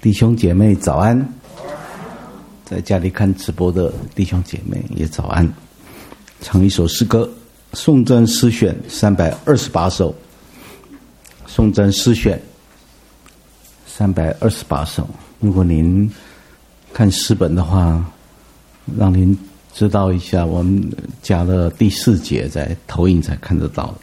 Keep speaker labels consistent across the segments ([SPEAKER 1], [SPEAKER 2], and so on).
[SPEAKER 1] 弟兄姐妹早安，在家里看直播的弟兄姐妹也早安。唱一首诗歌，颂赞诗选328首，颂赞诗选328首。如果您看诗本的话，让您知道一下，我们加了第4节在投影才看得到的。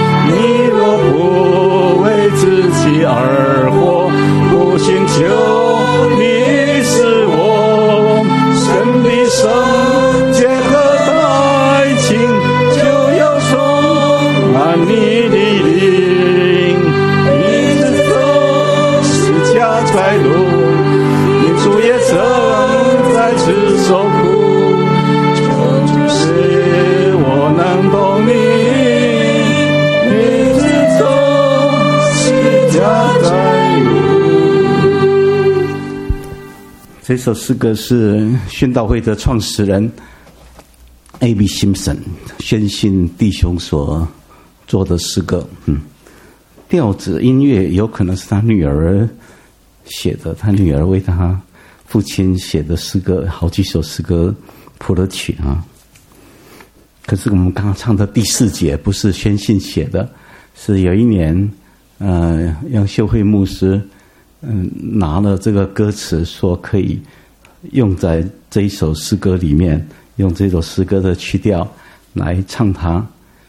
[SPEAKER 2] 而活，不行求。 在路，因主也曾在此受苦，就是我能懂你，一直走十架在路。
[SPEAKER 1] 这首诗歌是宣道会的创始人 A.B. Simpson 宣信弟兄所做的诗歌。调子音乐有可能是他女儿写的，他女儿为他父亲写的诗歌，好几首诗歌谱了曲啊。可是我们刚刚唱的第4节不是宣信写的，是有一年杨秀慧牧师拿了这个歌词说可以用在这一首诗歌里面，用这首诗歌的曲调来唱它。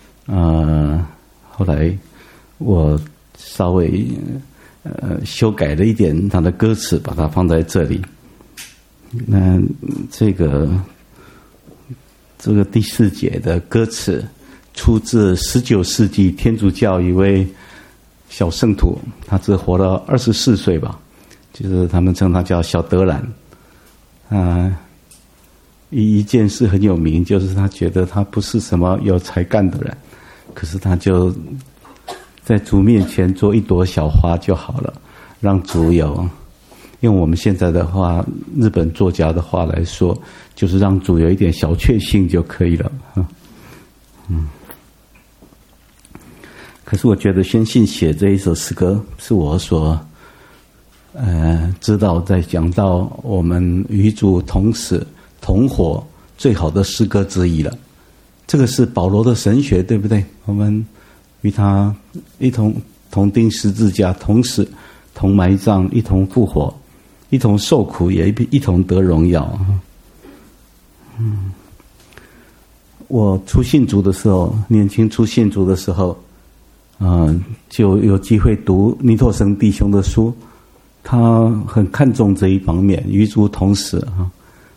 [SPEAKER 1] 后来我稍微修改了一点它的歌词，把它放在这里。那这个第4节的歌词出自19世纪天主教一位小圣徒，他只活了24岁吧，就是他们称他叫小德兰。一件事很有名，就是他觉得他不是什么有才干的人，可是他就在主面前做一朵小花就好了，让主有，用我们现在的话，日本作家的话来说，就是让主有一点小确幸就可以了。可是我觉得宣信写这一首诗歌是我所知道在讲到我们与主同死同活最好的诗歌之一了。这个是保罗的神学，对不对？我们与他一同钉十字架，同死同埋葬，一同复活，一同受苦，也一同得荣耀。我初信主的时候，年轻初信主的时候，就有机会读尼托生弟兄的书，他很看重这一方面，与主同死啊。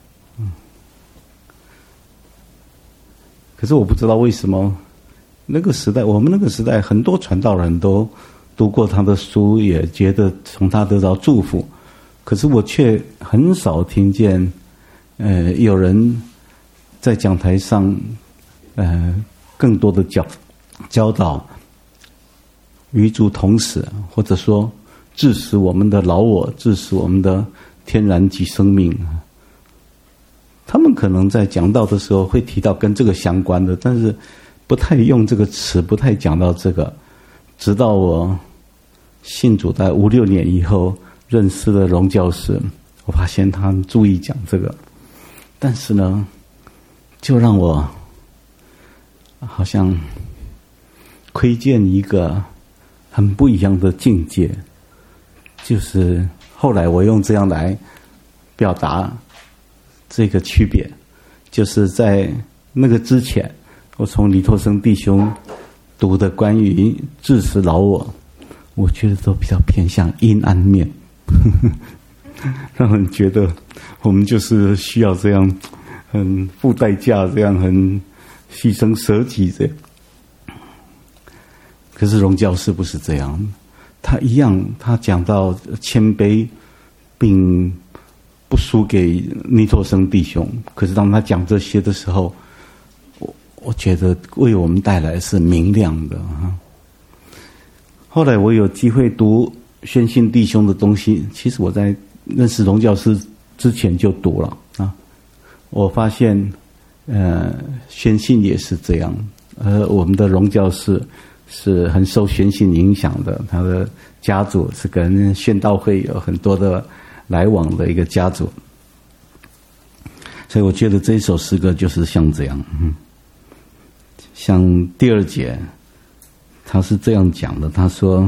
[SPEAKER 1] 可是我不知道为什么，那个时代，我们那个时代很多传道人都读过他的书，也觉得从他得到祝福，可是我却很少听见，有人在讲台上，更多的教导与主同死，或者说致死我们的老我，致死我们的天然及生命。他们可能在讲道的时候会提到跟这个相关的，但是不太用这个词，不太讲到这个。直到我信主在5、6年以后，认识了荣教师，我发现他们注意讲这个，但是呢，就让我好像窥见一个很不一样的境界，就是后来我用这样来表达这个区别，就是在那个之前，我从尼托生弟兄读的关于致死老我觉得都比较偏向阴暗面，让人觉得我们就是需要这样很付代价，这样很牺牲舍己这样。可是荣教师不是这样，他一样，他讲到谦卑，并不输给尼托生弟兄。可是当他讲这些的时候，我觉得为我们带来是明亮的。后来我有机会读宣信弟兄的东西，其实我在认识荣教师之前就读了啊。我发现，宣信也是这样，我们的荣教师是很受宣信影响的，他的家族是跟宣道会有很多的来往的一个家族，所以我觉得这一首诗歌就是像这样。像第2节，他是这样讲的，他说：“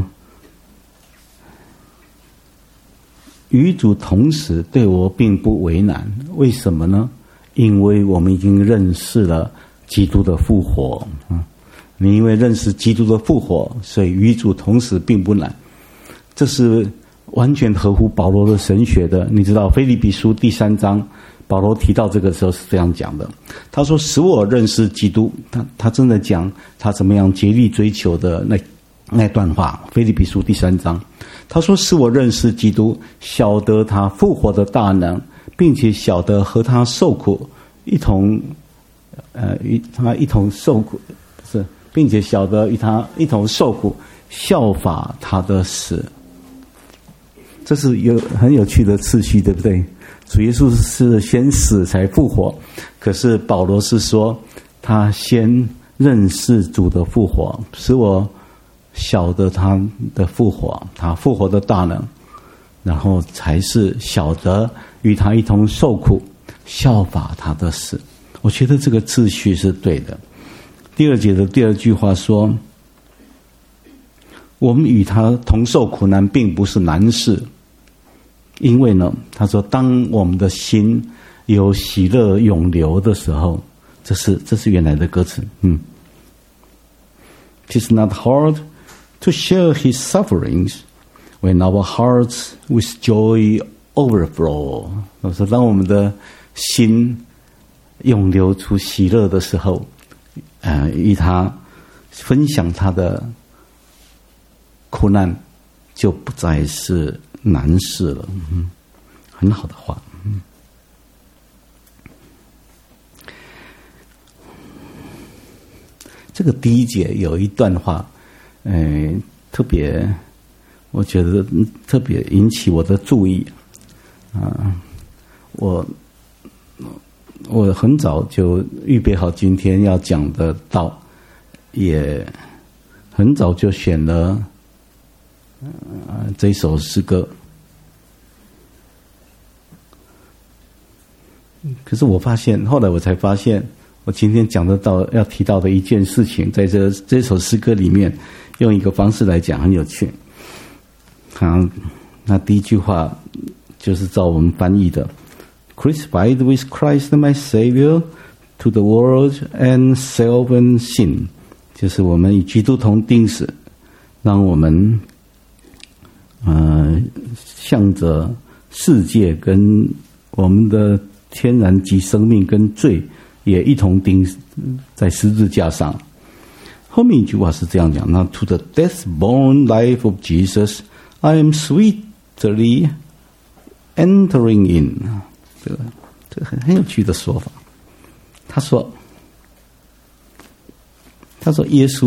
[SPEAKER 1] 与主同死对我并不为难，为什么呢？因为我们已经认识了基督的复活。你因为认识基督的复活，所以与主同死并不难。”这是完全合乎保罗的神学的。你知道腓立比书第3章，保罗提到这个时候是这样讲的，他说：“使我认识基督。”他真的讲他怎么样竭力追求的那段话。腓立比书第3章， 他说：“使我认识基督，晓得他复活的大能，并且晓得和他受苦，与他一同受苦，不是，并且晓得与他一同受苦，效法他的死。”这是很有趣的次序，对不对？主耶稣是先死才复活，可是保罗是说他先认识主的复活，使我晓得他的复活，他复活的大能，然后才是晓得与他一同受苦，效法他的死。我觉得这个次序是对的。第二节的第二句话说，我们与他同受苦难并不是难事，因为呢，他说当我们的心有喜乐涌流的时候，这是原来的歌词。It is not hard to share his sufferings when our hearts with joy overflow。我说当我们的心涌流出喜乐的时候，与他分享他的苦难，就不再是难事了。很好的话。这个第一节有一段话，特别，我觉得特别引起我的注意。我很早就预备好今天要讲的道，也很早就选了这首诗歌。可是我发现，后来我才发现，我今天讲得到要提到的一件事情，在这首诗歌里面，用一个方式来讲很有趣。那第一句话就是照我们翻译的 ：“Crucified with Christ my Savior to the world and self and sin”， 就是我们与基督同钉死，让我们向着世界跟我们的天然及生命跟罪也一同钉在十字架上。后面一句话是这样讲：那 To the death-born life of Jesus, I am sweetly entering in。这个很有趣的说法。他说耶稣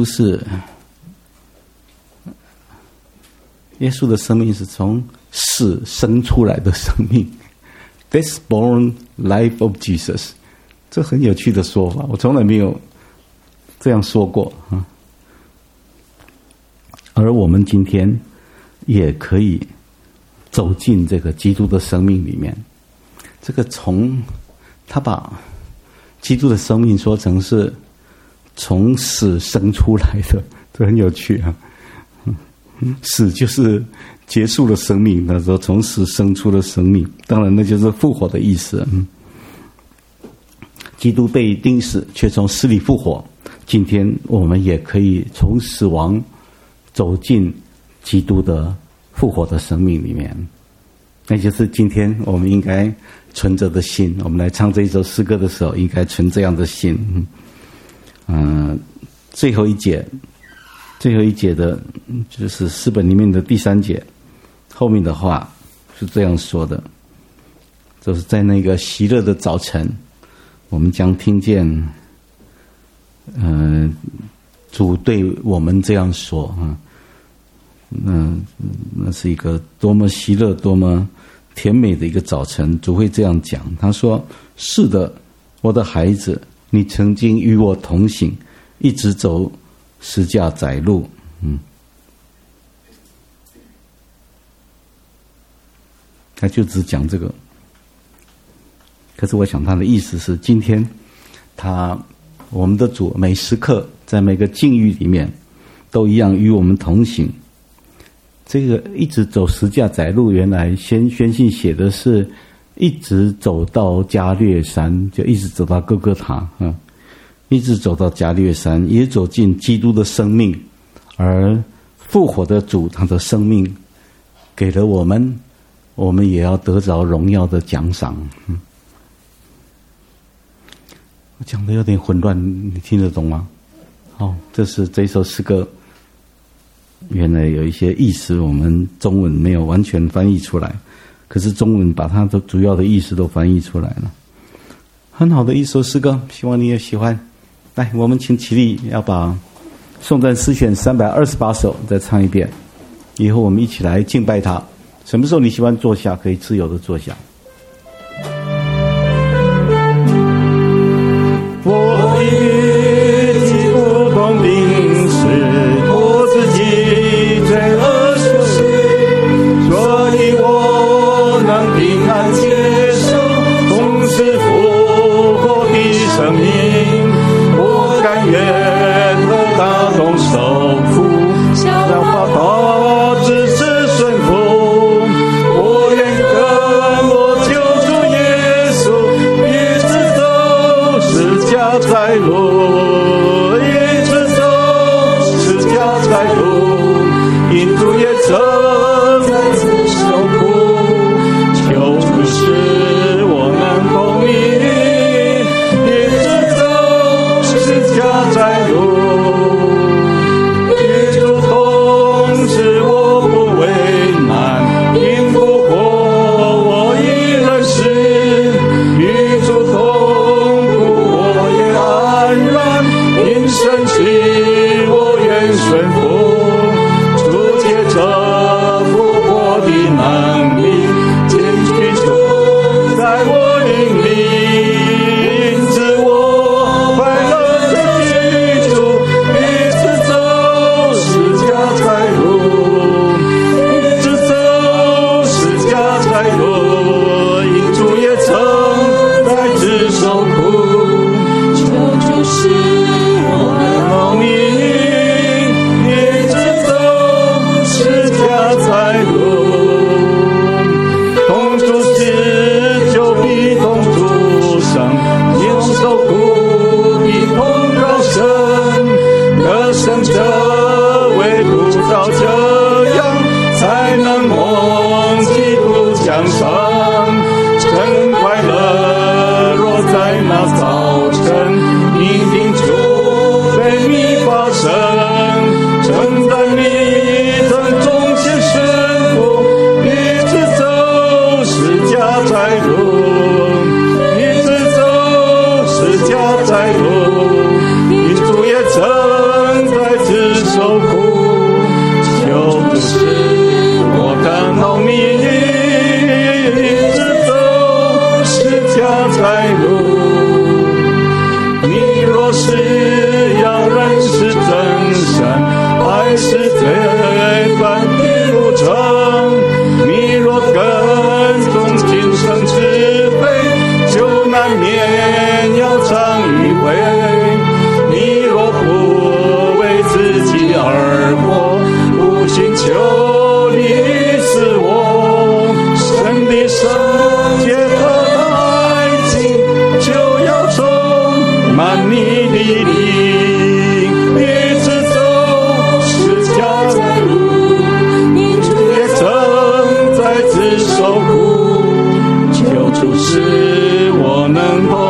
[SPEAKER 1] 的生命是从死生出来的生命。Death-born life of Jesus， 这很有趣的说法，我从来没有这样说过。而我们今天也可以走进这个基督的生命里面。这个他把基督的生命说成是从死生出来的，这很有趣啊。死就是结束了生命，那时候从死生出了生命，当然那就是复活的意思。基督被钉死，却从死里复活。今天我们也可以从死亡走进基督的复活的生命里面，那就是今天我们应该存着的心。我们来唱这一首诗歌的时候，应该存这样的心。最后一节的就是诗本里面的第3节，后面的话是这样说的，就是在那个喜乐的早晨，我们将听见主对我们这样说。那是一个多么喜乐多么甜美的一个早晨，主会这样讲。他说：是的，我的孩子，你曾经与我同行，一直走十架窄路。他就只讲这个。可是我想他的意思是，今天我们的主每时刻在每个境遇里面都一样与我们同行。这个一直走十架窄路，原来宣信写的是一直走到加略山，就一直走到哥哥塔，一直走到加略山，也走进基督的生命，而复活的主他的生命给了我们，我们也要得着荣耀的奖赏。我讲的有点混乱，你听得懂吗？这是这首诗歌原来有一些意思我们中文没有完全翻译出来，可是中文把它的主要的意思都翻译出来了。很好的一首诗歌，希望你也喜欢。来，我们请起立，要把颂赞诗选328首再唱一遍，以后我们一起来敬拜他。什么时候你喜欢坐下，可以自由的坐下。
[SPEAKER 2] 我已经不懂定是我自己罪恶所行，所以我能平安接受同是复活的生命。我甘愿和大众受苦，想法导致是顺服。我愿跟我救主耶稣一直走十架在路，一直走十架在路，因主也曾在此受苦，求主使我能同意，一直走十架在路，与主同时我不为难，因复活我已认识，与主同苦我也安然，因神旨我愿顺服，主借着复活的能力，进去住在我灵里，因此我快乐的居住，一直走十架在路，一直走十架在路，因主也曾在此受苦，求主使我能懂你，一直走十架在路，同主死就必同主生，因受苦必同高升，得胜者为主造，这样才能蒙基督奖赏。真快乐若在那早晨，你定主为你发生，承担你曾忠心顺服，一直走十架在路，一直走十架在路，因主也曾在此受苦，求主使我感到你，一直走十架在路。你若是要认识真善，爱是最短的路程，你若跟从今生之辈，就难免要尝一回。你若不为自己而活，不寻求你死我，神的圣洁和爱情就要充满你的灵，一直走十架在路，主也曾在此受苦，求主使我能同